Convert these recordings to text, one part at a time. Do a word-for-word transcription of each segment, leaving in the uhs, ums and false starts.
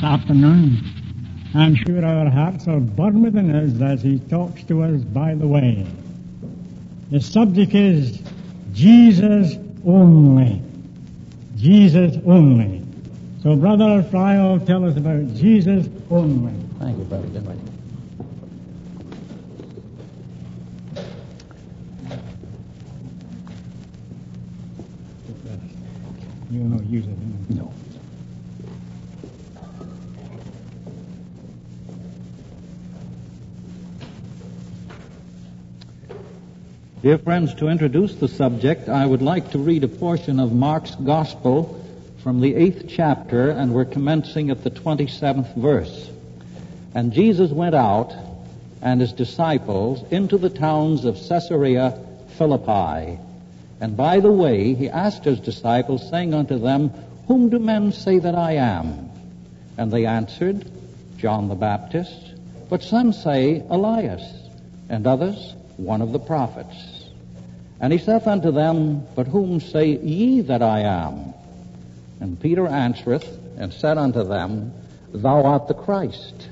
afternoon. I'm sure our hearts are burn within us as he talks to us by the way. The subject is Jesus only. Jesus only. So Brother Fry will tell us about Jesus only. Thank you, Brother Goodwin. You will not use it, No. Dear friends, to introduce the subject, I would like to read a portion of Mark's Gospel from the eighth chapter, and we're commencing at the twenty-seventh verse. And Jesus went out, and his disciples, into the towns of Caesarea Philippi. And by the way, he asked his disciples, saying unto them, Whom do men say that I am? And they answered, John the Baptist, but some say Elias, and others, one of the prophets. And he saith unto them, But whom say ye that I am? And Peter answereth, and said unto them, Thou art the Christ.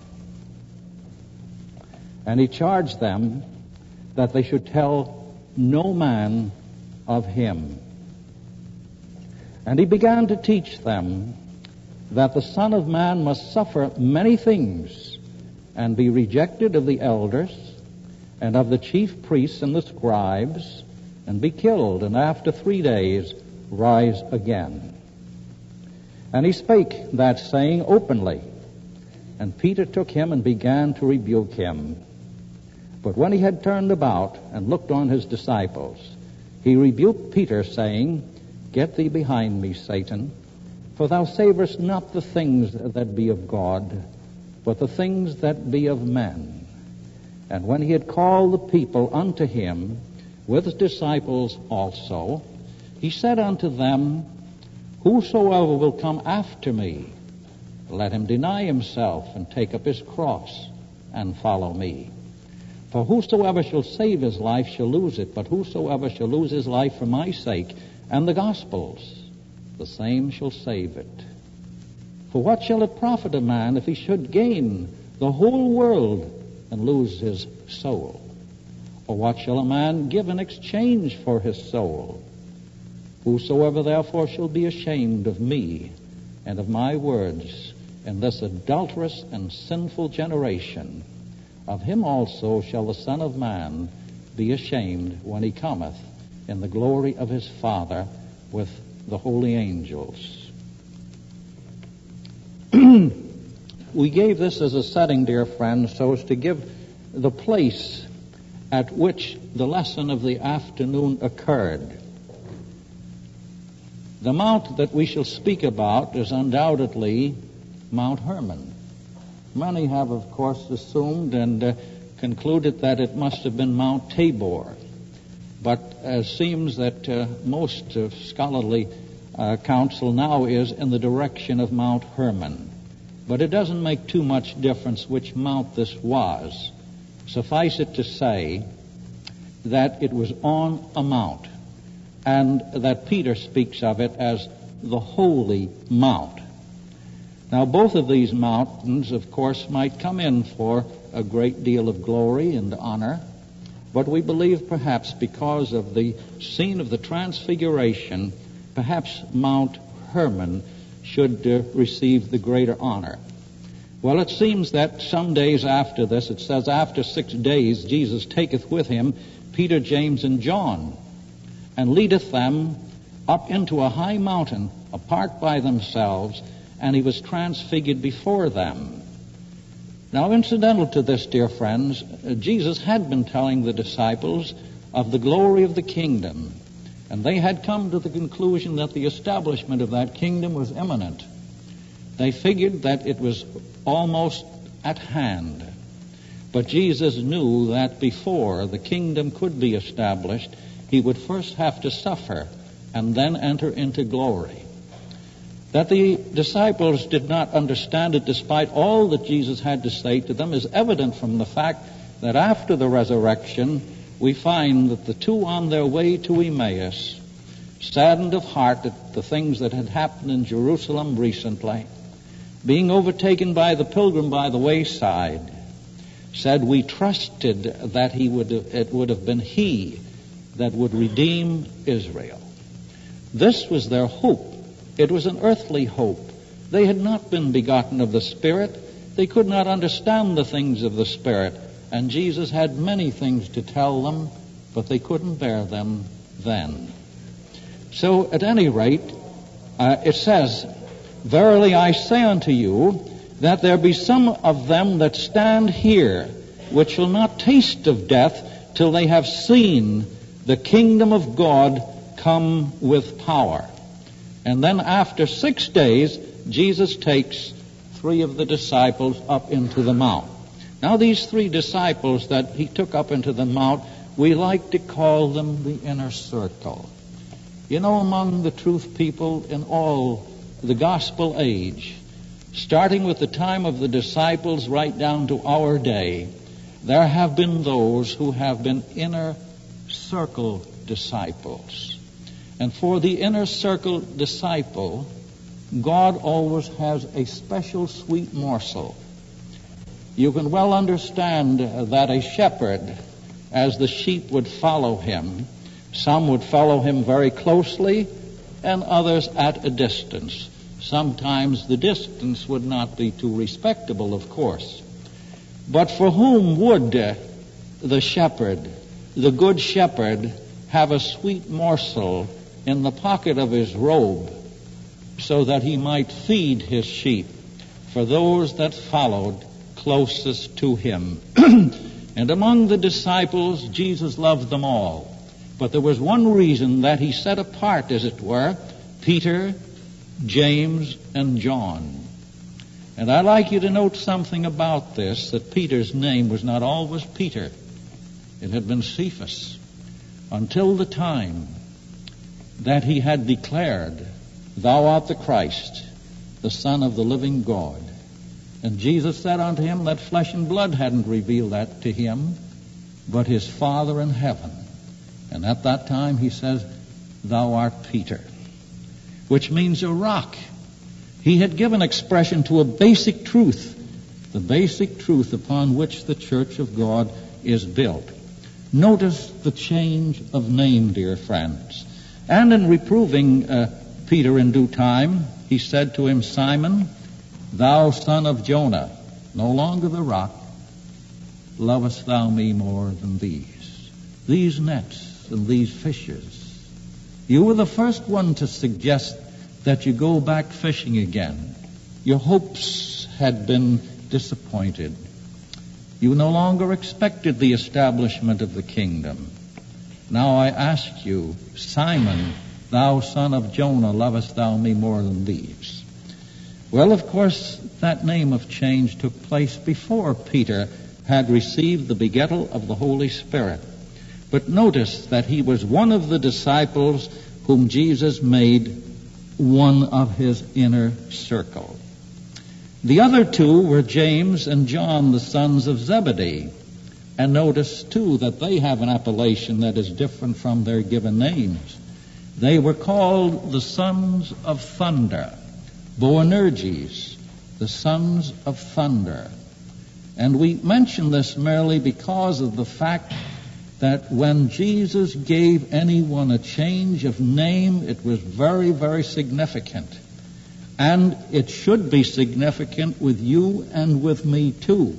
And he charged them that they should tell no man of him. And he began to teach them that the Son of Man must suffer many things, and be rejected of the elders, and of the chief priests and the scribes, and be killed, and after three days rise again. And he spake that saying openly. And Peter took him and began to rebuke him. But when he had turned about and looked on his disciples, he rebuked Peter, saying, Get thee behind me, Satan, for thou savorest not the things that be of God, but the things that be of men. And when he had called the people unto him, with his disciples also, he said unto them, Whosoever will come after me, let him deny himself, and take up his cross, and follow me. For whosoever shall save his life shall lose it, but whosoever shall lose his life for my sake and the gospel's, the same shall save it. For what shall it profit a man if he should gain the whole world and lose his soul? Or what shall a man give in exchange for his soul? Whosoever therefore shall be ashamed of me and of my words in this adulterous and sinful generation, of him also shall the Son of Man be ashamed when he cometh in the glory of his Father with the holy angels. We gave this as a setting, dear friends, so as to give the place at which the lesson of the afternoon occurred. The mount that we shall speak about is undoubtedly Mount Hermon. Many have, of course, assumed and uh, concluded that it must have been Mount Tabor. But it seems that uh, most of scholarly uh, counsel now is in the direction of Mount Hermon. But it doesn't make too much difference which mount this was. Suffice it to say that it was on a mount, and that Peter speaks of it as the Holy Mount. Now, both of these mountains, of course, might come in for a great deal of glory and honor, but we believe perhaps because of the scene of the Transfiguration, perhaps Mount Hermon should uh, receive the greater honor. Well, it seems that some days after this, it says, after six days, Jesus taketh with him Peter, James, and John, and leadeth them up into a high mountain, apart by themselves, and he was transfigured before them. Now, incidental to this, dear friends, Jesus had been telling the disciples of the glory of the kingdom, and they had come to the conclusion that the establishment of that kingdom was imminent. They figured that it was almost at hand. But Jesus knew that before the kingdom could be established, he would first have to suffer and then enter into glory. That the disciples did not understand it despite all that Jesus had to say to them is evident from the fact that after the resurrection, we find that the two on their way to Emmaus, saddened of heart at the things that had happened in Jerusalem recently, being overtaken by the pilgrim by the wayside, said, "We trusted that he would, it would have been he that would redeem Israel." This was their hope. It was an earthly hope. They had not been begotten of the Spirit. They could not understand the things of the Spirit. And Jesus had many things to tell them, but they couldn't bear them then. So, at any rate, uh, it says, "Verily I say unto you, that there be some of them that stand here, which shall not taste of death till they have seen the kingdom of God come with power." And then after six days, Jesus takes three of the disciples up into the mount. Now, these three disciples that he took up into the mount, we like to call them the inner circle. You know, among the truth people in all the gospel age, starting with the time of the disciples right down to our day, there have been those who have been inner circle disciples. And for the inner circle disciple, God always has a special sweet morsel. You can well understand that a shepherd, as the sheep would follow him, some would follow him very closely and others at a distance. Sometimes the distance would not be too respectable, of course. But for whom would the shepherd, the good shepherd, have a sweet morsel in the pocket of his robe so that he might feed his sheep? For those that followed closest to him. And among the disciples, Jesus loved them all. But there was one reason that he set apart, as it were, Peter, James, and John. And I'd like you to note something about this, that Peter's name was not always Peter. It had been Cephas, until the time that he had declared, "Thou art the Christ, the Son of the living God." And Jesus said unto him that flesh and blood hadn't revealed that to him, but his Father in heaven. And at that time he says, "Thou art Peter," which means a rock. He had given expression to a basic truth, the basic truth upon which the church of God is built. Notice the change of name, dear friends. And in reproving uh, Peter in due time, he said to him, "Simon, thou son of Jonah, no longer the rock, lovest thou me more than these?" These nets and these fishes. You were the first one to suggest that you go back fishing again. Your hopes had been disappointed. You no longer expected the establishment of the kingdom. Now I ask you, "Simon, thou son of Jonah, lovest thou me more than these?" Well, of course, that name of change took place before Peter had received the begettal of the Holy Spirit. But notice that he was one of the disciples whom Jesus made one of his inner circle. The other two were James and John, the sons of Zebedee. And notice, too, that they have an appellation that is different from their given names. They were called the sons of thunder, Boanerges, the sons of thunder. And we mention this merely because of the fact that when Jesus gave anyone a change of name, it was very, very significant. And it should be significant with you and with me too.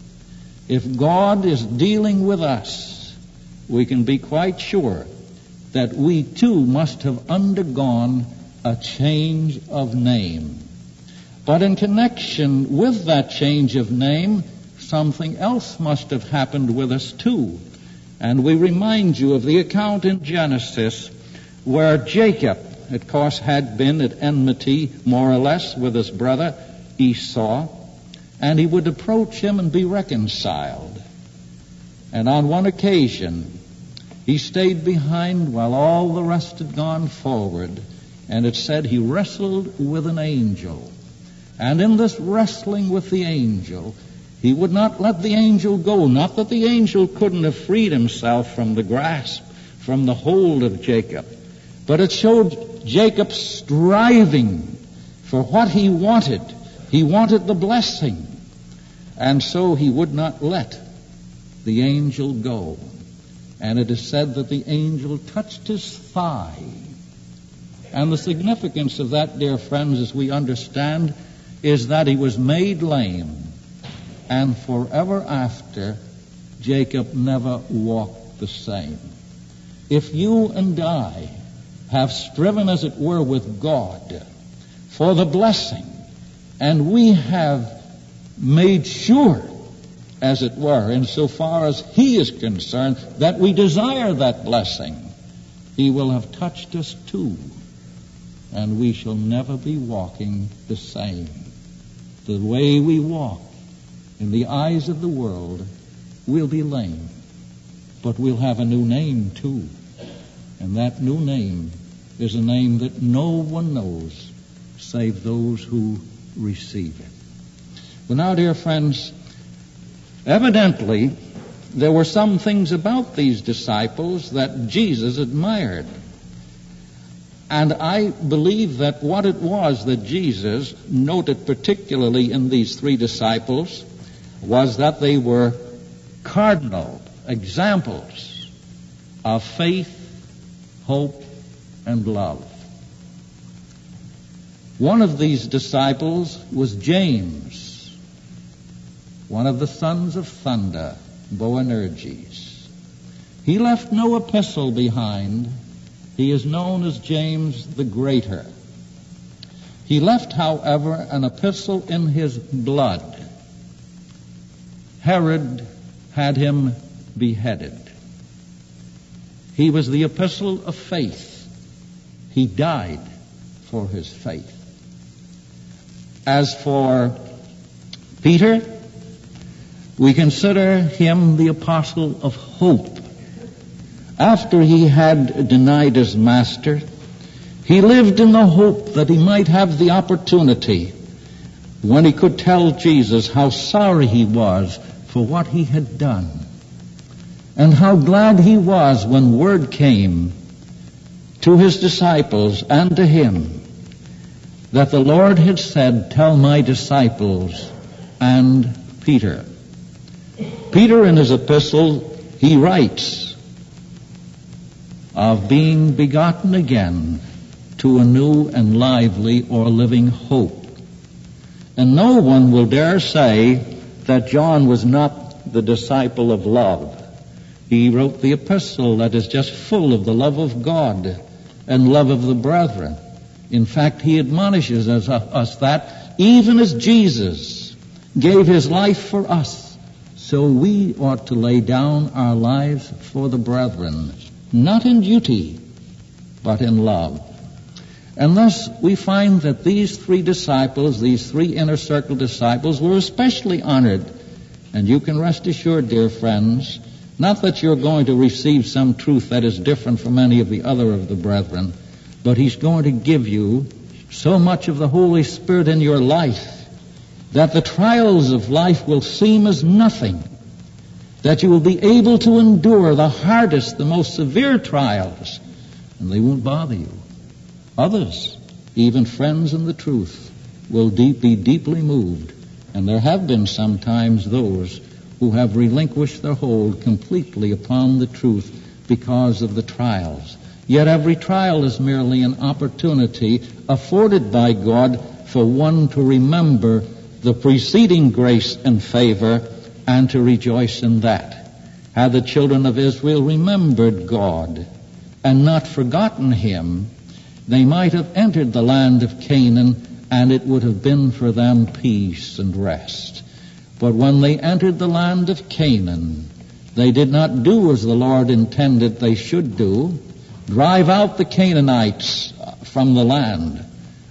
If God is dealing with us, we can be quite sure that we too must have undergone a change of name. But in connection with that change of name, something else must have happened with us too. And we remind you of the account in Genesis where Jacob, of course, had been at enmity, more or less, with his brother Esau, and he would approach him and be reconciled. And on one occasion, he stayed behind while all the rest had gone forward, and it said he wrestled with an angel. And in this wrestling with the angel, he would not let the angel go. Not that the angel couldn't have freed himself from the grasp, from the hold of Jacob, but it showed Jacob striving for what he wanted, He wanted the blessing, and so he would not let the angel go. And it is said that the angel touched his thigh. And the significance of that, dear friends, as we understand, is that he was made lame, and forever after, Jacob never walked the same. If you and I have striven, as it were, with God for the blessing, and we have made sure, as it were, insofar as he is concerned, that we desire that blessing, he will have touched us too, and we shall never be walking the same. The way we walk in the eyes of the world, we'll be lame, but we'll have a new name too, and that new name is a name that no one knows save those who receive it. Well, now, dear friends, evidently there were some things about these disciples that Jesus admired. And I believe that what it was that Jesus noted particularly in these three disciples was that they were cardinal examples of faith, hope, and love. One of these disciples was James, one of the sons of thunder, Boanerges. He left no epistle behind. He is known as James the Greater. He left, however, an epistle in his blood. Herod had him beheaded. He was the epistle of faith. He died for his faith. As for Peter, we consider him the apostle of hope. After he had denied his master, he lived in the hope that he might have the opportunity when he could tell Jesus how sorry he was for what he had done, and how glad he was when word came to his disciples and to him that the Lord had said, "Tell my disciples and Peter." Peter, in his epistle, he writes of being begotten again to a new and lively or living hope. And no one will dare say that John was not the disciple of love. He wrote the epistle that is just full of the love of God and love of the brethren. In fact, he admonishes us, us that even as Jesus gave his life for us, so we ought to lay down our lives for the brethren, not in duty, but in love. And thus we find that these three disciples, these three inner circle disciples, were especially honored. And you can rest assured, dear friends, not that you're going to receive some truth that is different from any of the other of the brethren, but he's going to give you so much of the Holy Spirit in your life that the trials of life will seem as nothing, that you will be able to endure the hardest, the most severe trials, and they won't bother you. Others, even friends in the truth, will deep, be deeply moved, and there have been sometimes those who have relinquished their hold completely upon the truth because of the trials. Yet every trial is merely an opportunity afforded by God for one to remember the preceding grace and favor and to rejoice in that. Had the children of Israel remembered God and not forgotten him, they might have entered the land of Canaan, and it would have been for them peace and rest. But when they entered the land of Canaan, they did not do as the Lord intended they should do, drive out the Canaanites from the land.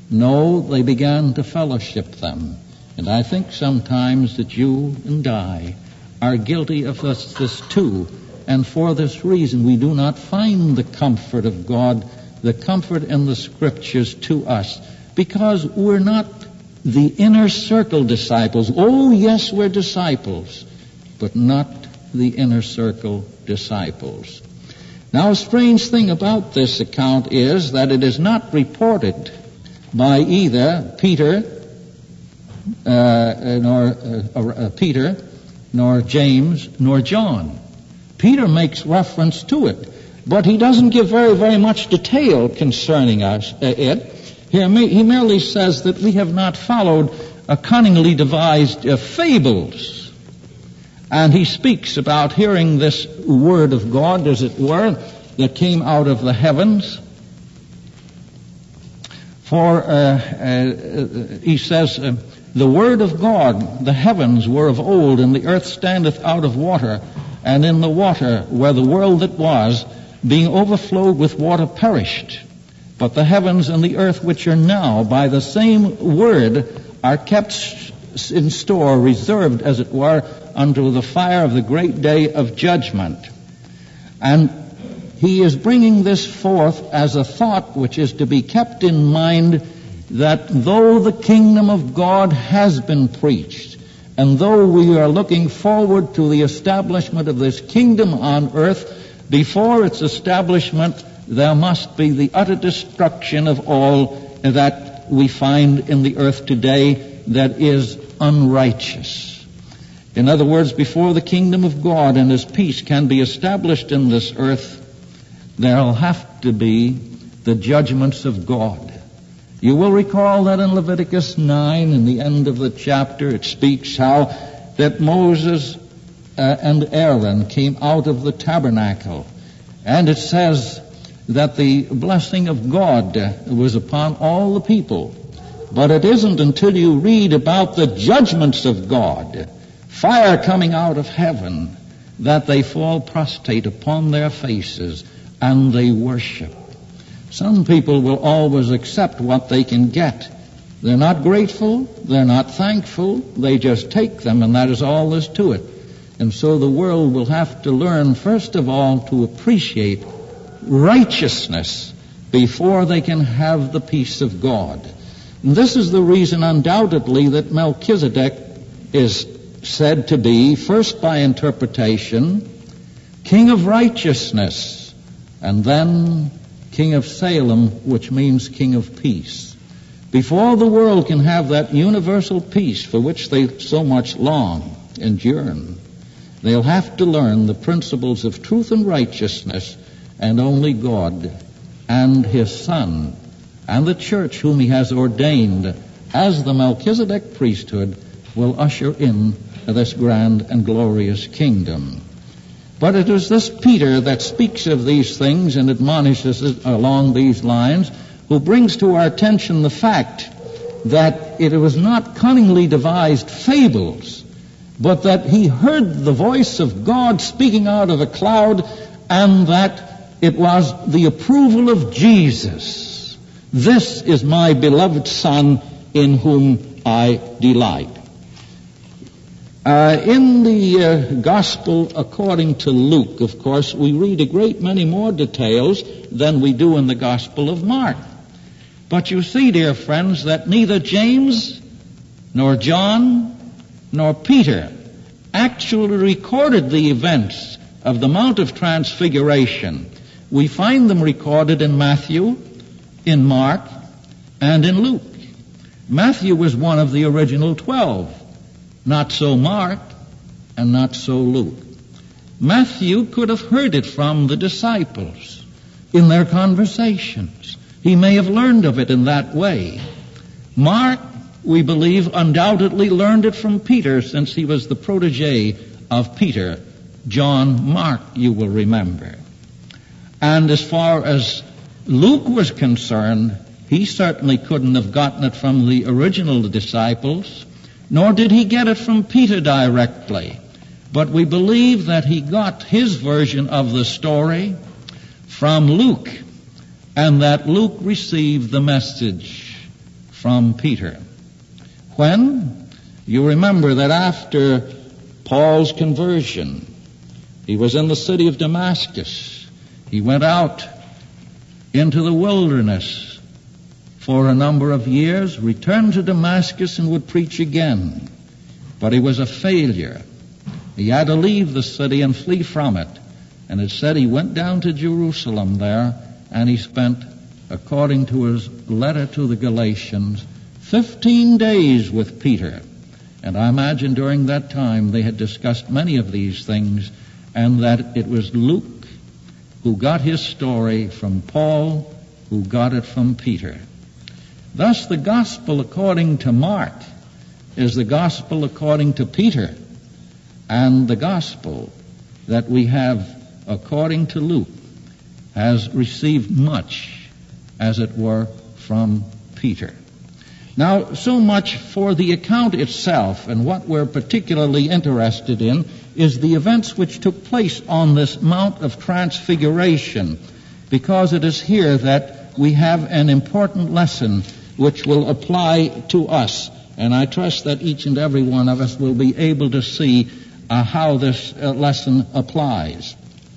No, they began to fellowship them. And I think sometimes that you and I are guilty of this, this too. And for this reason, we do not find the comfort of God, the comfort in the Scriptures to us, because we're not the inner circle disciples. Oh, yes, we're disciples, but not the inner circle disciples. Now, a strange thing about this account is that it is not reported by either Peter, uh, nor uh, uh, Peter, nor James, nor John. Peter makes reference to it, but he doesn't give very, very much detail concerning us, uh, it. Here, he merely says that we have not followed a cunningly devised uh, fables. And he speaks about hearing this word of God, as it were, that came out of the heavens. For, uh, uh, he says, uh, the word of God, the heavens were of old, and the earth standeth out of water, and in the water where the world that was, being overflowed with water, perished. But the heavens and the earth which are now, by the same word, are kept in store, reserved, as it were, unto the fire of the great day of judgment. And he is bringing this forth as a thought which is to be kept in mind, that though the kingdom of God has been preached, and though we are looking forward to the establishment of this kingdom on earth, before its establishment there must be the utter destruction of all that we find in the earth today that is unrighteous. In other words, before the kingdom of God and His peace can be established in this earth, there will have to be the judgments of God. You will recall that in Leviticus nine, in the end of the chapter, it speaks how that Moses uh, and Aaron came out of the tabernacle. And it says that the blessing of God was upon all the people. But it isn't until you read about the judgments of God, fire coming out of heaven, that they fall prostrate upon their faces and they worship. Some people will always accept what they can get. They're not grateful, they're not thankful, they just take them, and that is all there's to it. And so the world will have to learn, first of all, to appreciate righteousness before they can have the peace of God. And this is the reason, undoubtedly, that Melchizedek is said to be, first by interpretation, King of righteousness, and then King of Salem, which means King of peace. Before the world can have that universal peace for which they so much long and yearn, they'll have to learn the principles of truth and righteousness, and only God and His Son and the church whom He has ordained as the Melchizedek priesthood will usher in this grand and glorious kingdom. But it is this Peter that speaks of these things and admonishes us along these lines, who brings to our attention the fact that it was not cunningly devised fables, but that he heard the voice of God speaking out of a cloud, and that it was the approval of Jesus. This is my beloved Son, in whom I delight. Uh, in the uh, Gospel according to Luke, of course, we read a great many more details than we do in the Gospel of Mark. But you see, dear friends, that neither James, nor John, nor Peter actually recorded the events of the Mount of Transfiguration. We find them recorded in Matthew, in Mark, and in Luke. Matthew was one of the original twelve. Not so Mark, and not so Luke. Matthew could have heard it from the disciples in their conversations. He may have learned of it in that way. Mark, we believe, undoubtedly learned it from Peter, since he was the protege of Peter. John Mark, you will remember. And as far as Luke was concerned, he certainly couldn't have gotten it from the original disciples, nor did he get it from Peter directly. But we believe that he got his version of the story from Luke, and that Luke received the message from Peter. When? You remember that after Paul's conversion, he was in the city of Damascus. He went out into the wilderness for a number of years, returned to Damascus and would preach again. But he was a failure. He had to leave the city and flee from it. And it said he went down to Jerusalem there, and he spent, according to his letter to the Galatians, Fifteen days with Peter. And I imagine during that time they had discussed many of these things, and that it was Luke who got his story from Paul, who got it from Peter. Thus the gospel according to Mark is the gospel according to Peter, and the gospel that we have according to Luke has received much, as it were, from Peter. Now, so much for the account itself, and what we're particularly interested in is the events which took place on this Mount of Transfiguration, because it is here that we have an important lesson which will apply to us. And I trust that each and every one of us will be able to see uh, how this uh, lesson applies.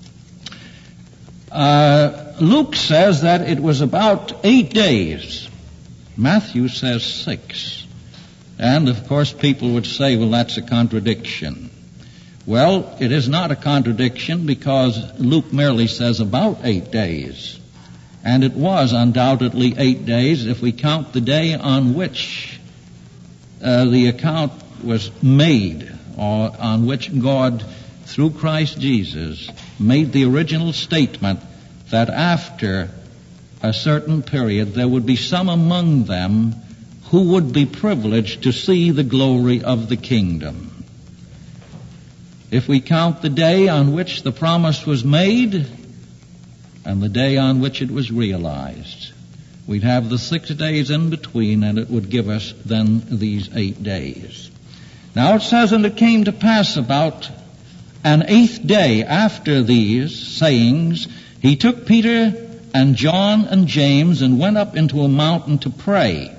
Uh, Luke says that it was about eight days. Matthew says six. And, of course, people would say, well, that's a contradiction. Well, it is not a contradiction, because Luke merely says about eight days. And it was undoubtedly eight days if we count the day on which uh, the account was made, or on which God, through Christ Jesus, made the original statement that after a certain period there would be some among them who would be privileged to see the glory of the kingdom. If we count the day on which the promise was made and the day on which it was realized, we'd have the six days in between, and it would give us then these eight days. Now it says, and it came to pass about an eighth day after these sayings, he took Peter and John and James and went up into a mountain to pray.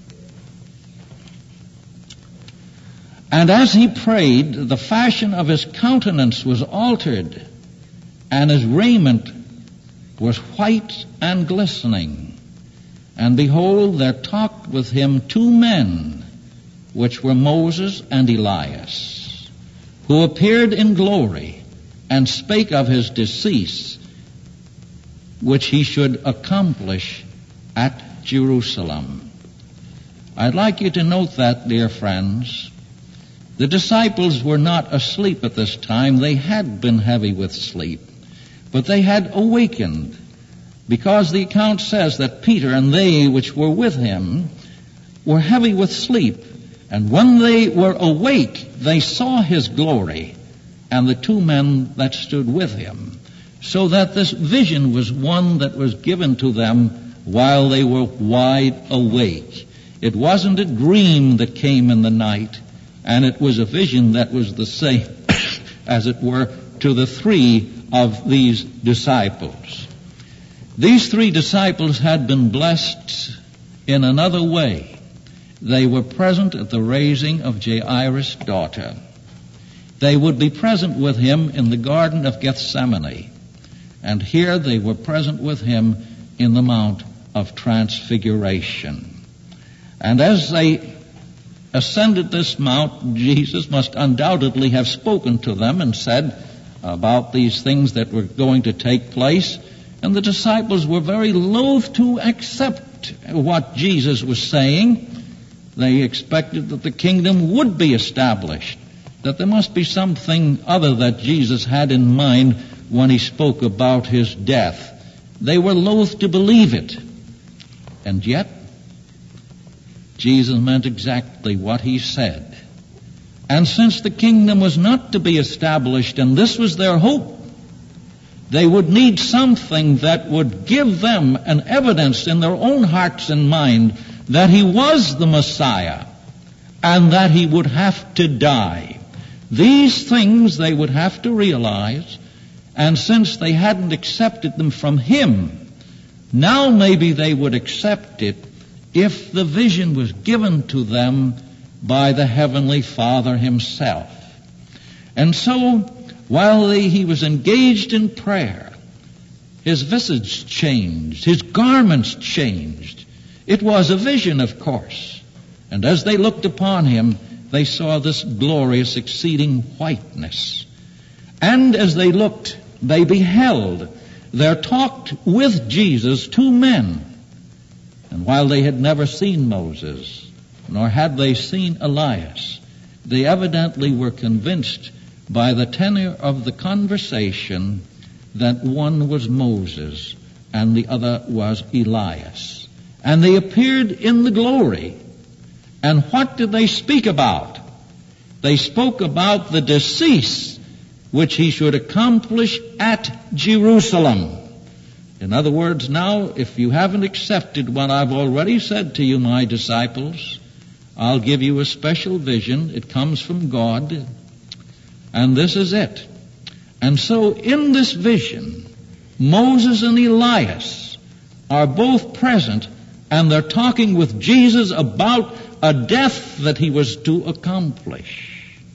And as he prayed, the fashion of his countenance was altered, and his raiment was white and glistening. And behold, there talked with him two men, which were Moses and Elias, who appeared in glory, and spake of his decease, which he should accomplish at Jerusalem. I'd like you to note that, dear friends. The disciples were not asleep at this time. They had been heavy with sleep, but they had awakened, because the account says that Peter and they which were with him were heavy with sleep. And when they were awake, they saw his glory and the two men that stood with him. So that this vision was one that was given to them while they were wide awake. It wasn't a dream that came in the night, and it was a vision that was the same, as it were, to the three of these disciples. These three disciples had been blessed in another way. They were present at the raising of Jairus' daughter. They would be present with him in the Garden of Gethsemane. And here they were present with him in the Mount of Transfiguration. And as they ascended this mount, Jesus must undoubtedly have spoken to them and said about these things that were going to take place. And the disciples were very loath to accept what Jesus was saying. They expected that the kingdom would be established, that there must be something other that Jesus had in mind when he spoke about his death. They were loath to believe it. And yet, Jesus meant exactly what he said. And since the kingdom was not to be established, and this was their hope, they would need something that would give them an evidence in their own hearts and mind that he was the Messiah and that he would have to die. These things they would have to realize, and since they hadn't accepted them from him, now maybe they would accept it if the vision was given to them by the Heavenly Father himself. And so, while they, he was engaged in prayer, his visage changed, his garments changed. It was a vision, of course. And as they looked upon him, they saw this glorious exceeding whiteness. And as they looked, they beheld, there talked with Jesus two men. And while they had never seen Moses, nor had they seen Elias. They evidently were convinced by the tenor of the conversation that one was Moses and the other was Elias. And they appeared in the glory. And what did they speak about? They spoke about the decease which he should accomplish at Jerusalem. In other words, now, if you haven't accepted what I've already said to you, my disciples, I'll give you a special vision. It comes from God, and this is it. And so in this vision, Moses and Elias are both present, and they're talking with Jesus about a death that he was to accomplish.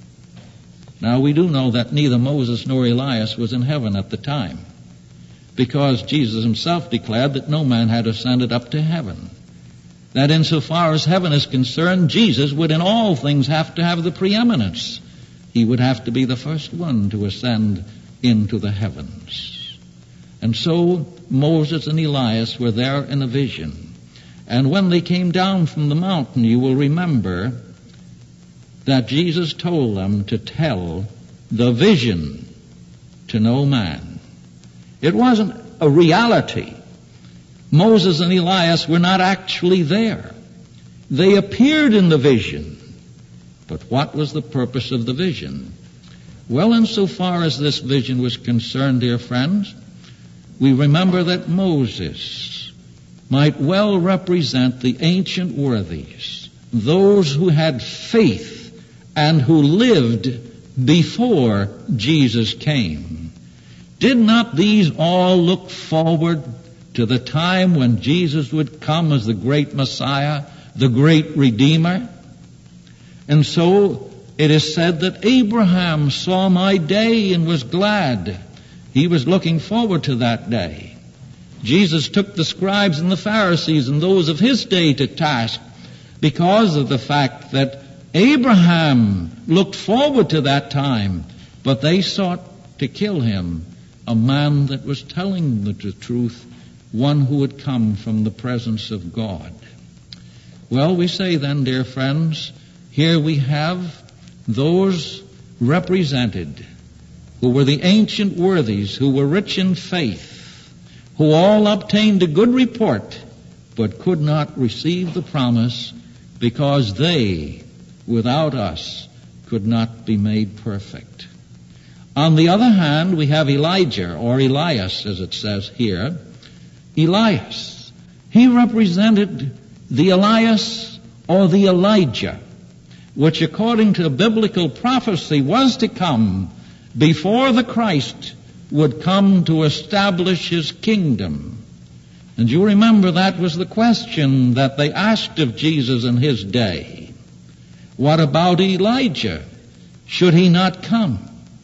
Now, we do know that neither Moses nor Elias was in heaven at the time, because Jesus himself declared that no man had ascended up to heaven. That insofar as heaven is concerned, Jesus would in all things have to have the preeminence. He would have to be the first one to ascend into the heavens. And so Moses and Elias were there in a vision. And when they came down from the mountain, you will remember that Jesus told them to tell the vision to no man. It wasn't a reality. Moses and Elias were not actually there. They appeared in the vision. But what was the purpose of the vision? Well, insofar as this vision was concerned, dear friends, we remember that Moses might well represent the ancient worthies, those who had faith and who lived before Jesus came. Did not these all look forward to the time when Jesus would come as the great Messiah, the great Redeemer? And so it is said that Abraham saw my day and was glad. He was looking forward to that day. Jesus took the scribes and the Pharisees and those of his day to task because of the fact that Abraham looked forward to that time, but they sought to kill him, a man that was telling the truth, one who had come from the presence of God. Well, we say then, dear friends, here we have those represented who were the ancient worthies, who were rich in faith, who all obtained a good report, but could not receive the promise because they, without us, could not be made perfect. On the other hand, we have Elijah, or Elias, as it says here. Elias, he represented the Elias or the Elijah, which according to biblical prophecy was to come before the Christ would come to establish his kingdom. And you remember that was the question that they asked of Jesus in his day. What about Elijah? Should he not come?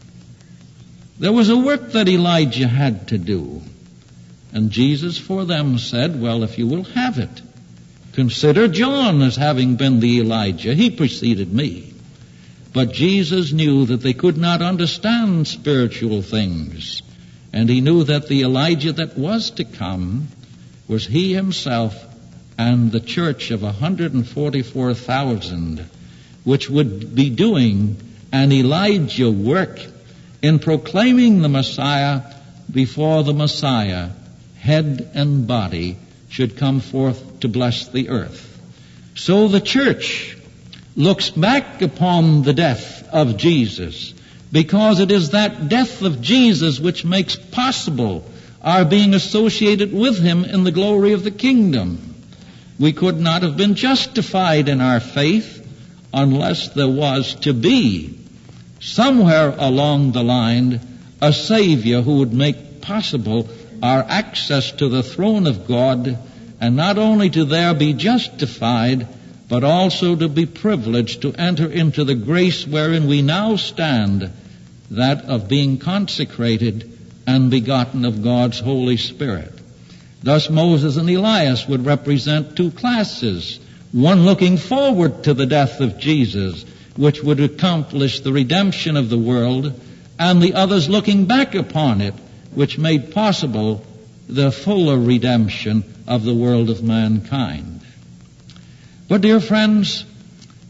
There was a work that Elijah had to do. And Jesus for them said, well, if you will have it, consider John as having been the Elijah. He preceded me. But Jesus knew that they could not understand spiritual things. And he knew that the Elijah that was to come was he himself and the church of one hundred forty-four thousand, which would be doing an Elijah work in proclaiming the Messiah before the Messiah, head and body, should come forth to bless the earth. So the church looks back upon the death of Jesus, because it is that death of Jesus which makes possible our being associated with him in the glory of the kingdom. We could not have been justified in our faith unless there was to be somewhere along the line a Savior who would make possible our access to the throne of God, and not only to there be justified, but also to be privileged to enter into the grace wherein we now stand, that of being consecrated and begotten of God's Holy Spirit. Thus Moses and Elias would represent two classes, one looking forward to the death of Jesus, which would accomplish the redemption of the world, and the others looking back upon it, which made possible the fuller redemption of the world of mankind. But, dear friends,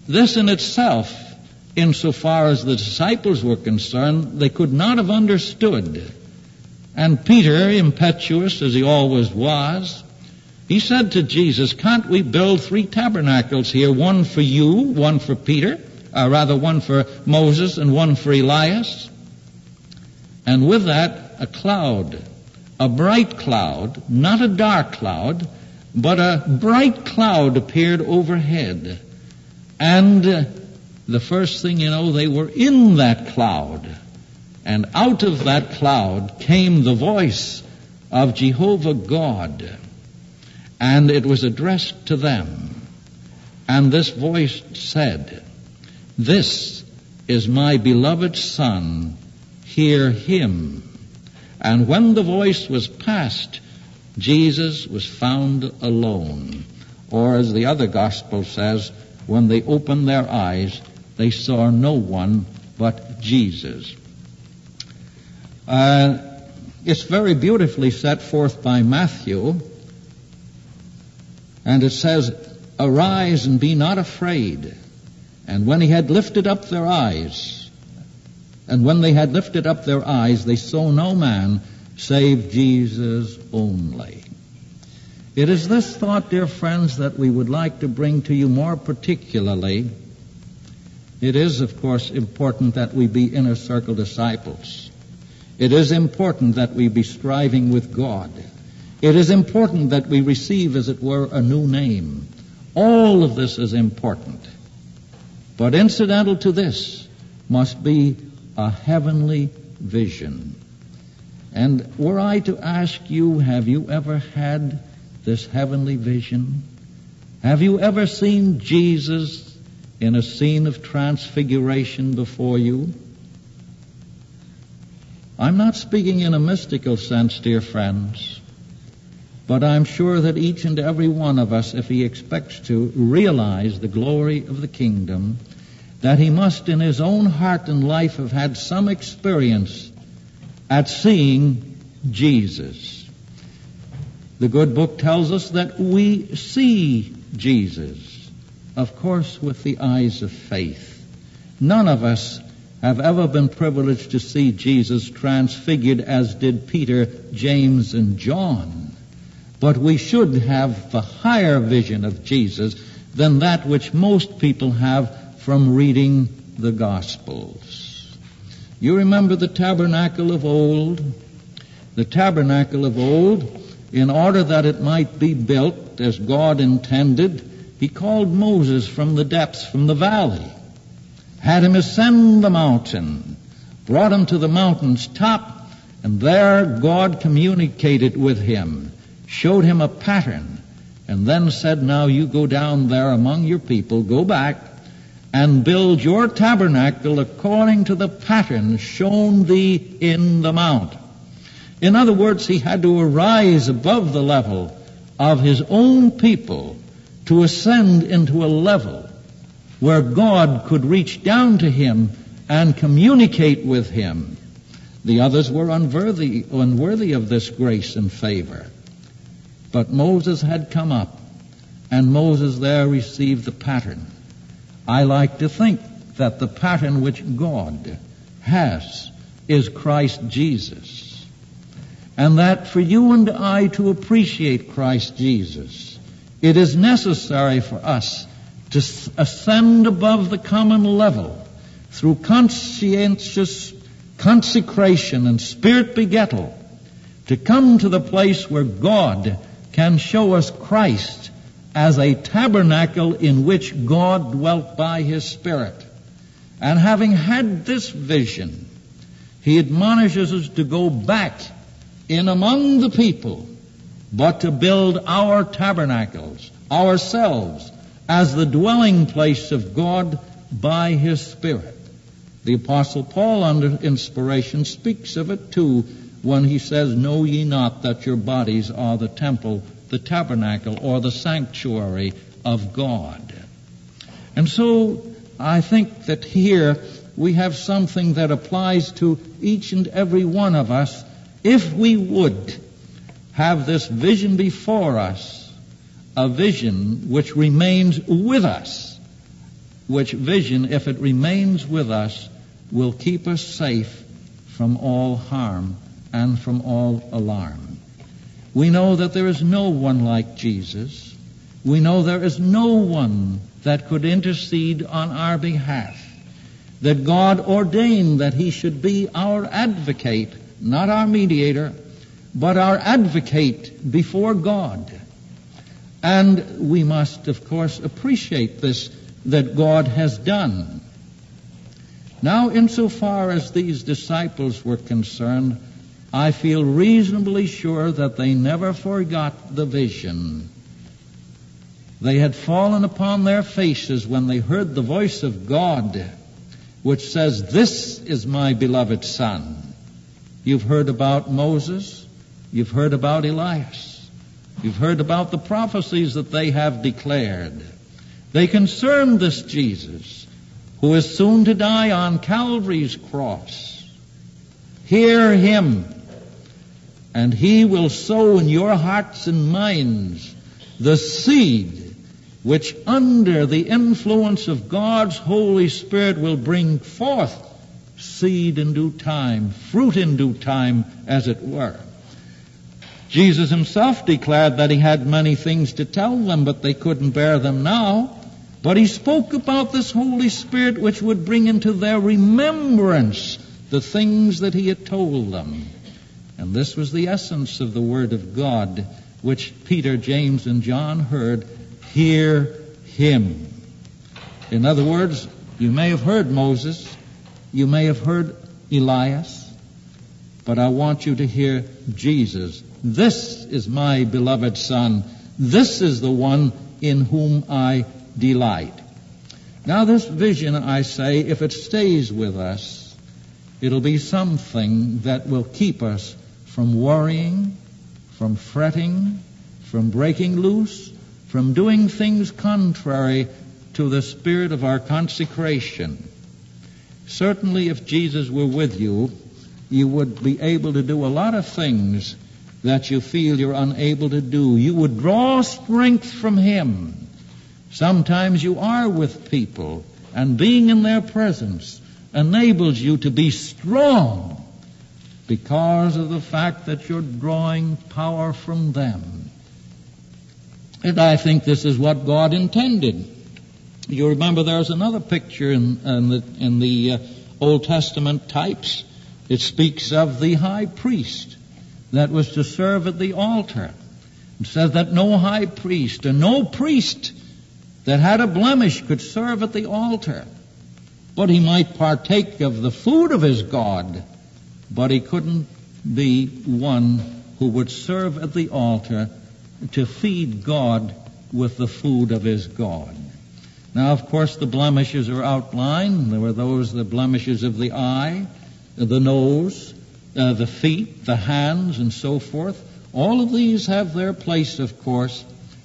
This in itself, insofar as the disciples were concerned, they could not have understood. And Peter, impetuous as he always was, he said to Jesus, "Can't we build three tabernacles here, one for you, one for Peter, or rather one for Moses and one for Elias?" And with that, a cloud, a bright cloud, not a dark cloud, but a bright cloud appeared overhead. And uh, the first thing you know, they were in that cloud. And out of that cloud came the voice of Jehovah God. And it was addressed to them. And this voice said, "This is my beloved Son, hear him." And when the voice was past, Jesus was found alone. Or as the other gospel says, when they opened their eyes, they saw no one but Jesus. Uh, it's very beautifully set forth by Matthew. And it says, "Arise and be not afraid." And when he had lifted up their eyes, and when they had lifted up their eyes, they saw no man save Jesus only. It is this thought, dear friends, that we would like to bring to you more particularly. It is, of course, important that we be inner circle disciples. It is important that we be striving with God. It is important that we receive, as it were, a new name. All of this is important. But incidental to this must be a heavenly vision. And were I to ask you, have you ever had this heavenly vision? Have you ever seen Jesus in a scene of transfiguration before you? I'm not speaking in a mystical sense, dear friends, but I'm sure that each and every one of us, if he expects to realize the glory of the kingdom, that he must in his own heart and life have had some experience at seeing Jesus. The good book tells us that we see Jesus, of course, with the eyes of faith. None of us have ever been privileged to see Jesus transfigured as did Peter, James, and John. But we should have the higher vision of Jesus than that which most people have from reading the Gospels. You remember the tabernacle of old? The tabernacle of old, in order that it might be built as God intended, he called Moses from the depths, from the valley, had him ascend the mountain, brought him to the mountain's top, and there God communicated with him, showed him a pattern, and then said, "Now you go down there among your people, go back, and build your tabernacle according to the pattern shown thee in the mount." In other words, he had to arise above the level of his own people to ascend into a level where God could reach down to him and communicate with him. The others were unworthy, unworthy of this grace and favor. But Moses had come up, and Moses there received the pattern. I like to think that the pattern which God has is Christ Jesus. And that for you and I to appreciate Christ Jesus, it is necessary for us to ascend above the common level through conscientious consecration and spirit begettal to come to the place where God can show us Christ as a tabernacle in which God dwelt by his Spirit. And having had this vision, he admonishes us to go back in among the people, but to build our tabernacles, ourselves, as the dwelling place of God by his Spirit. The Apostle Paul, under inspiration, speaks of it too when he says, "Know ye not that your bodies are the temple, the tabernacle, or the sanctuary of God?" And so I think that here we have something that applies to each and every one of us if we would have this vision before us, a vision which remains with us which vision, if it remains with us, will keep us safe from all harm and from all alarm. We know that there is no one like Jesus. We know there is no one that could intercede on our behalf, that God ordained that he should be our advocate, not our mediator, but our advocate before God. And we must, of course, appreciate this, that God has done. Now, insofar as these disciples were concerned, I feel reasonably sure that they never forgot the vision. They had fallen upon their faces when they heard the voice of God, which says, "This is my beloved Son." You've heard about Moses. You've heard about Elias. You've heard about the prophecies that they have declared. They concern this Jesus, who is soon to die on Calvary's cross. Hear him, and he will sow in your hearts and minds the seed which, under the influence of God's Holy Spirit, will bring forth seed in due time, fruit in due time, as it were. Jesus himself declared that he had many things to tell them, but they couldn't bear them now. But he spoke about this Holy Spirit which would bring into their remembrance the things that he had told them. And this was the essence of the Word of God, which Peter, James, and John heard. Hear him. In other words, you may have heard Moses, you may have heard Elias, but I want you to hear Jesus. This is my beloved Son. This is the one in whom I delight. Now this vision, I say, if it stays with us, it'll be something that will keep us from worrying, from fretting, from breaking loose, from doing things contrary to the spirit of our consecration. Certainly, if Jesus were with you, you would be able to do a lot of things that you feel you're unable to do. You would draw strength from him. Sometimes you are with people, and being in their presence enables you to be strong because of the fact that you're drawing power from them. And I think this is what God intended. You remember there's another picture in, in the, in the uh, Old Testament types. It speaks of the high priest that was to serve at the altar. It says that no high priest and no priest that had a blemish could serve at the altar. But he might partake of the food of his God, but he couldn't be one who would serve at the altar to feed God with the food of his God. Now, of course, the blemishes are outlined. There were those, the blemishes of the eye, the nose, uh, the feet, the hands, and so forth. All of these have their place, of course.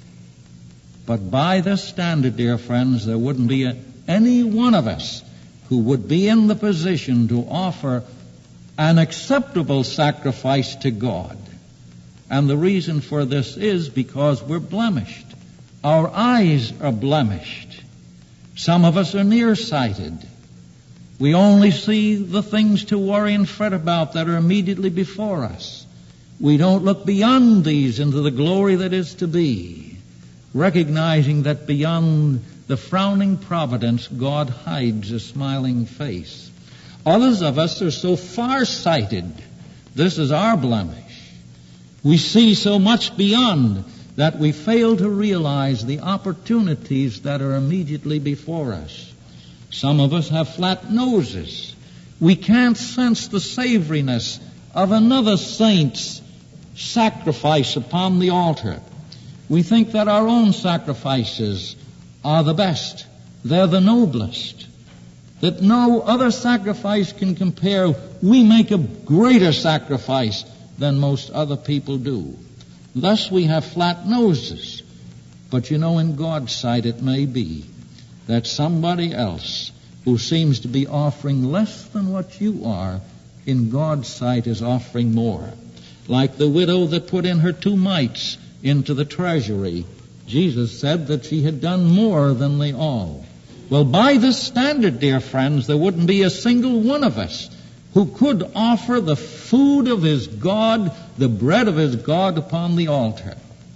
But by this standard, dear friends, there wouldn't be a, any one of us who would be in the position to offer an acceptable sacrifice to God. And the reason for this is because we're blemished. Our eyes are blemished. Some of us are nearsighted. We only see the things to worry and fret about that are immediately before us. We don't look beyond these into the glory that is to be, recognizing that beyond the frowning providence, God hides a smiling face. Others of us are so far-sighted. This is our blemish. We see so much beyond that we fail to realize the opportunities that are immediately before us. Some of us have flat noses. We can't sense the savoriness of another saint's sacrifice upon the altar. We think that our own sacrifices are the best. They're the noblest. That no other sacrifice can compare. We make a greater sacrifice than most other people do. Thus we have flat noses. But you know, in God's sight it may be that somebody else who seems to be offering less than what you are, in God's sight is offering more. Like the widow that put in her two mites into the treasury. Jesus said that she had done more than they all. Well, by this standard, dear friends, there wouldn't be a single one of us who could offer the food of his God, the bread of his God upon the altar.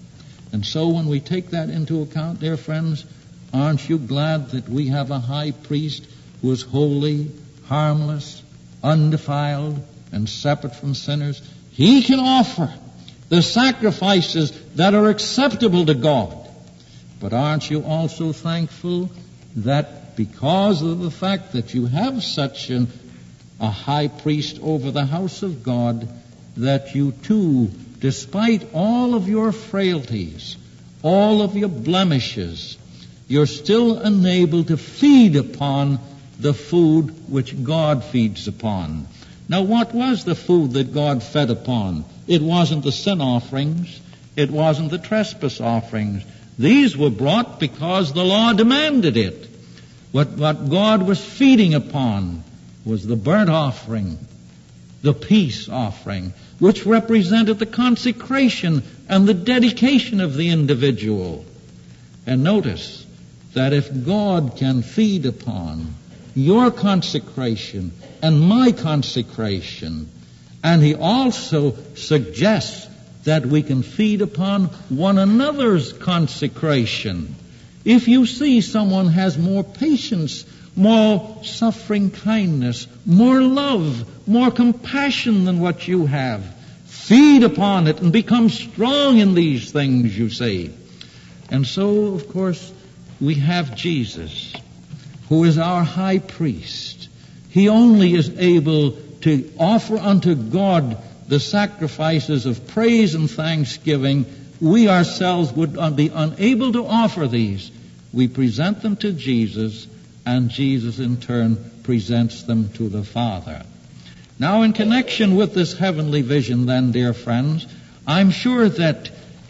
And so when we take that into account, dear friends, aren't you glad that we have a high priest who is holy, harmless, undefiled, and separate from sinners? He can offer the sacrifices that are acceptable to God. But aren't you also thankful that because of the fact that you have such an, a high priest over the house of God, that you too, despite all of your frailties, all of your blemishes, you're still enabled to feed upon the food which God feeds upon. Now, what was the food that God fed upon? It wasn't the sin offerings. It wasn't the trespass offerings. These were brought because the law demanded it. What, what God was feeding upon was the burnt offering, the peace offering, which represented the consecration and the dedication of the individual. And notice that if God can feed upon your consecration and my consecration, and he also suggests that we can feed upon one another's consecration. If you see someone has more patience, more suffering kindness, more love, more compassion than what you have, feed upon it and become strong in these things, you see. And so, of course, we have Jesus, who is our high priest. He only is able to offer unto God the sacrifices of praise and thanksgiving. We ourselves would be unable to offer these. We present them to Jesus, and Jesus in turn presents them to the Father. Now, in connection with this heavenly vision then, dear friends, I'm sure that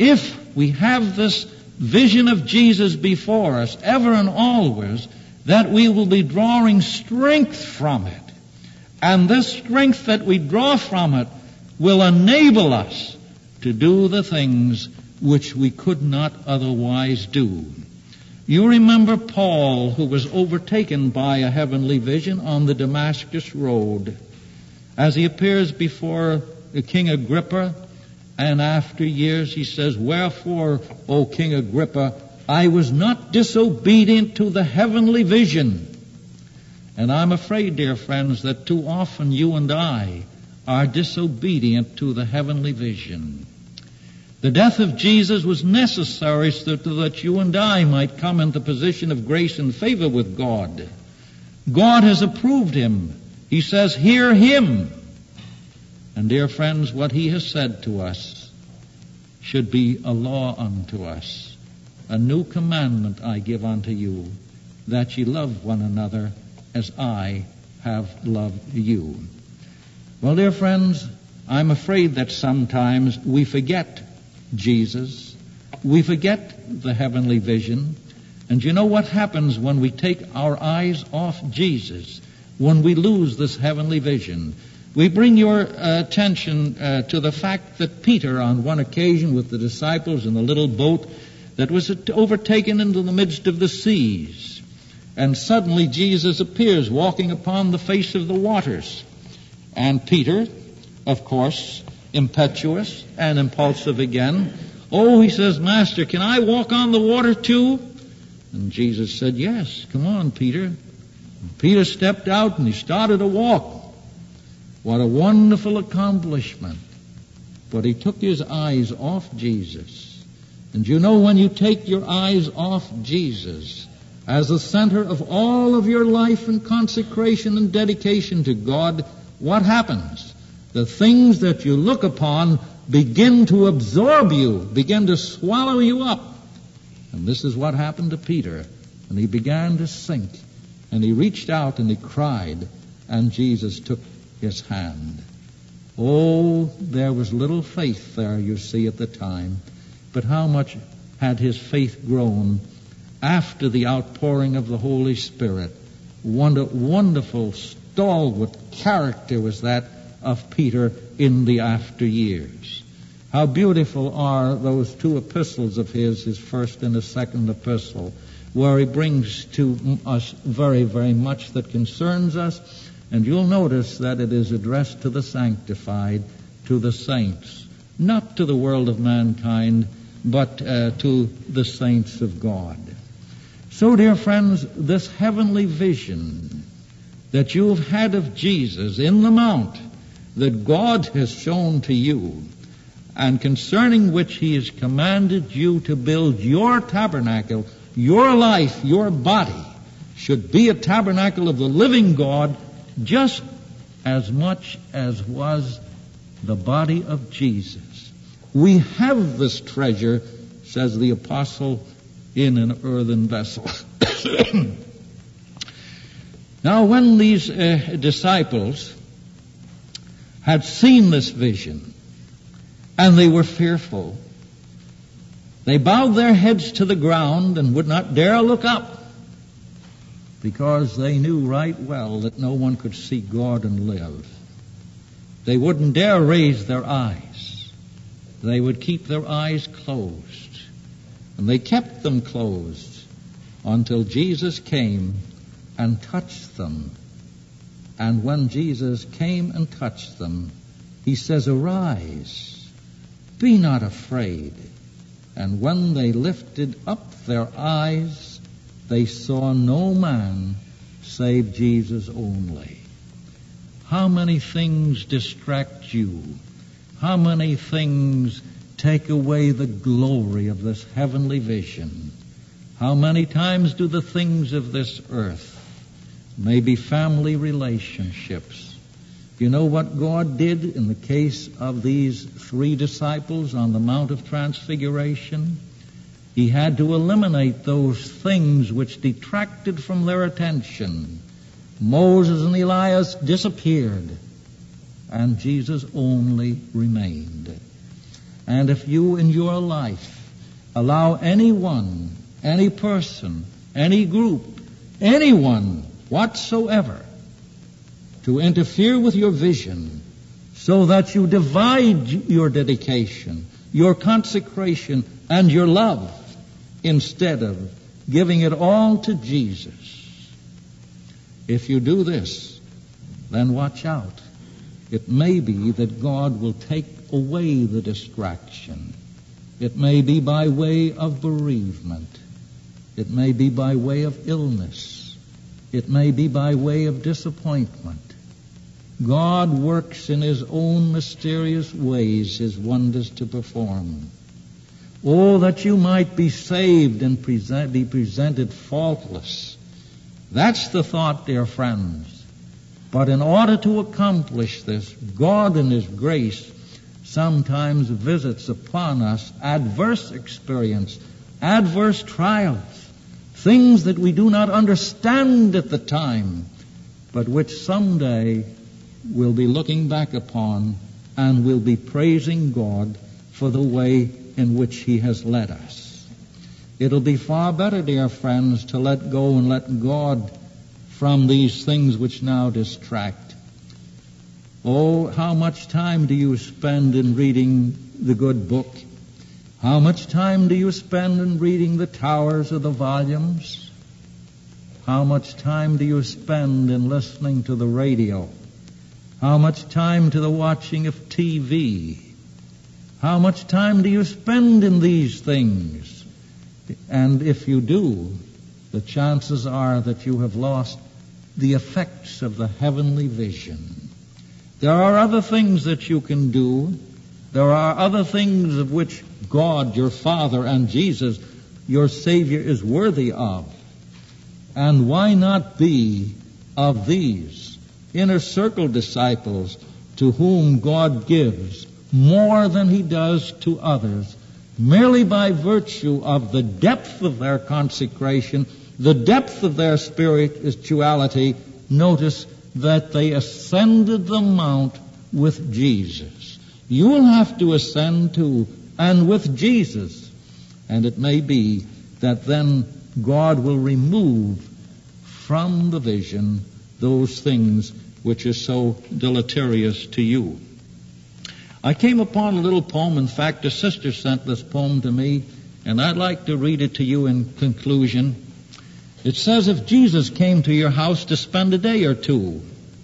if we have this vision of Jesus before us, ever and always, that we will be drawing strength from it. And this strength that we draw from it will enable us to do the things which we could not otherwise do. You remember Paul, who was overtaken by a heavenly vision on the Damascus road, as he appears before the King Agrippa, and after years he says, "Wherefore, O King Agrippa, I was not disobedient to the heavenly vision." And I'm afraid, dear friends, that too often you and I are disobedient to the heavenly vision. The death of Jesus was necessary so that you and I might come into position of grace and favor with God. God has approved him. He says, "Hear him." And dear friends, what he has said to us should be a law unto us. "A new commandment I give unto you, that ye love one another as I have loved you." Well, dear friends, I'm afraid that sometimes we forget Jesus. We forget the heavenly vision. And you know what happens when we take our eyes off Jesus, when we lose this heavenly vision? We bring your uh, attention uh, to the fact that Peter, on one occasion with the disciples in a little boat that was overtaken into the midst of the seas, and suddenly Jesus appears walking upon the face of the waters. And Peter, of course, impetuous and impulsive again, "Oh," he says, "Master, can I walk on the water too?" And Jesus said, "Yes, come on, Peter." And Peter stepped out and he started to walk. What a wonderful accomplishment. But he took his eyes off Jesus. And you know, when you take your eyes off Jesus as the center of all of your life and consecration and dedication to God, what happens? The things that you look upon begin to absorb you, begin to swallow you up. And this is what happened to Peter. And he began to sink. And he reached out and he cried. And Jesus took his hand. Oh, there was little faith there, you see, at the time. But how much had his faith grown after the outpouring of the Holy Spirit? Wonder, wonderful, stalwart character was that of Peter in the after years. How beautiful are those two epistles of his, his first and his second epistle. where he brings to us very, very much that concerns us. And you'll notice that it is addressed to the sanctified, to the saints, not to the world of mankind, but uh, to the saints of God. So, dear friends, this heavenly vision that you've had of Jesus in the mount that God has shown to you, and concerning which he has commanded you to build your tabernacle, your life, your body, should be a tabernacle of the living God, just as much as was the body of Jesus. We have this treasure, says the apostle, in an earthen vessel. Now, when these uh, disciples had seen this vision, and they were fearful, they bowed their heads to the ground and would not dare look up, because they knew right well that no one could see God and live. They wouldn't dare raise their eyes. They would keep their eyes closed. And they kept them closed until Jesus came and touched them. And when Jesus came and touched them, he says, "Arise, be not afraid." And when they lifted up their eyes, they saw no man save Jesus only. How many things distract you? How many things take away the glory of this heavenly vision? How many times do the things of this earth, maybe family relationships, you know what God did in the case of these three disciples on the Mount of Transfiguration? He had to eliminate those things which detracted from their attention. Moses and Elias disappeared, and Jesus only remained. And if you in your life allow anyone, any person, any group, anyone whatsoever to interfere with your vision so that you divide your dedication, your consecration, and your love instead of giving it all to Jesus, if you do this, then watch out. It may be that God will take away the distraction. It may be by way of bereavement. It may be by way of illness. It may be by way of disappointment. God works in his own mysterious ways his wonders to perform. Oh, that you might be saved and present, be presented faultless. That's the thought, dear friends. But in order to accomplish this, God in his grace sometimes visits upon us adverse experience, adverse trials, things that we do not understand at the time, but which someday we'll be looking back upon and we'll be praising God for the way in which he has led us. It'll be far better, dear friends, to let go and let God from these things which now distract. Oh, how much time do you spend in reading the good book? How much time do you spend in reading the towers of the volumes? How much time do you spend in listening to the radio? How much time to the watching of T V? How much time do you spend in these things? And if you do, the chances are that you have lost the effects of the heavenly vision. There are other things that you can do. There are other things of which God, your Father, and Jesus, your Savior, is worthy of. And why not be of these inner circle disciples to whom God gives more than he does to others, merely by virtue of the depth of their consecration, the depth of their spirituality? Notice that they ascended the mount with Jesus. You will have to ascend too, and with Jesus. And it may be that then God will remove from the vision those things which are so deleterious to you. I came upon a little poem. In fact, a sister sent this poem to me, and I'd like to read it to you in conclusion. It says if Jesus came to your house to spend a day or two,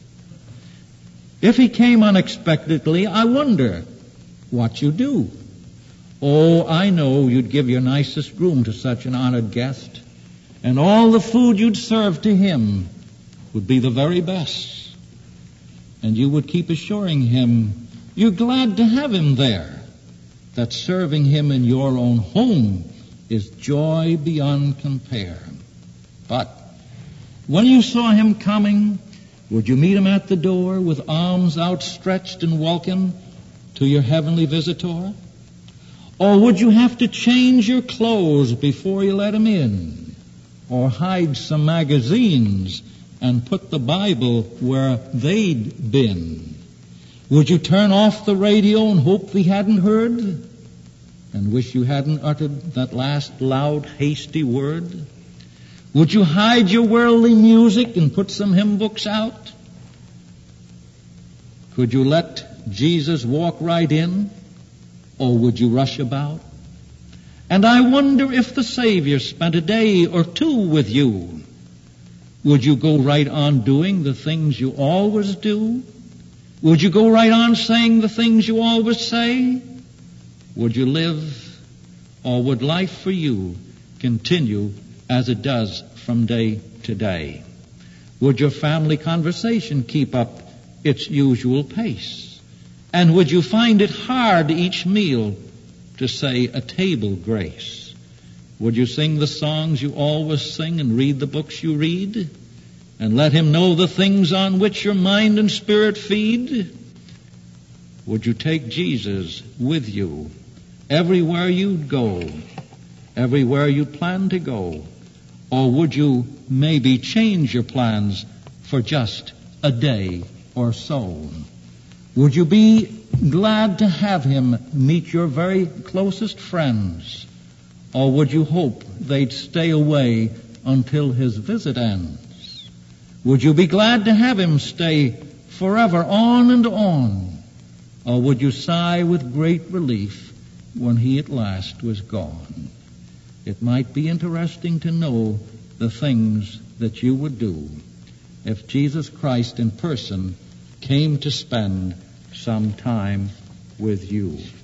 if he came unexpectedly, I wonder what you do. Oh, I know you'd give your nicest room to such an honored guest, and all the food you'd serve to him would be the very best. And you would keep assuring him you're glad to have him there, that serving him in your own home is joy beyond compare. But when you saw him coming, would you meet him at the door with arms outstretched in welcome to your heavenly visitor? Or would you have to change your clothes before you let him in? Or hide some magazines and put the Bible where they'd been? Would you turn off the radio and hope they hadn't heard? And wish you hadn't uttered that last loud, hasty word? Would you hide your worldly music and put some hymn books out? Could you let Jesus walk right in? Or would you rush about? And I wonder if the Savior spent a day or two with you, would you go right on doing the things you always do? Would you go right on saying the things you always say? Would you live, or would life for you continue as it does from day to day? Would your family conversation keep up its usual pace? And would you find it hard each meal to say a table grace? Would you sing the songs you always sing and read the books you read? And let him know the things on which your mind and spirit feed? Would you take Jesus with you everywhere you'd go, everywhere you plan to go? Or would you maybe change your plans for just a day or so? Would you be glad to have him meet your very closest friends? Or would you hope they'd stay away until his visit ends? Would you be glad to have him stay forever on and on? Or would you sigh with great relief when he at last was gone? It might be interesting to know the things that you would do if Jesus Christ in person came to spend some time with you.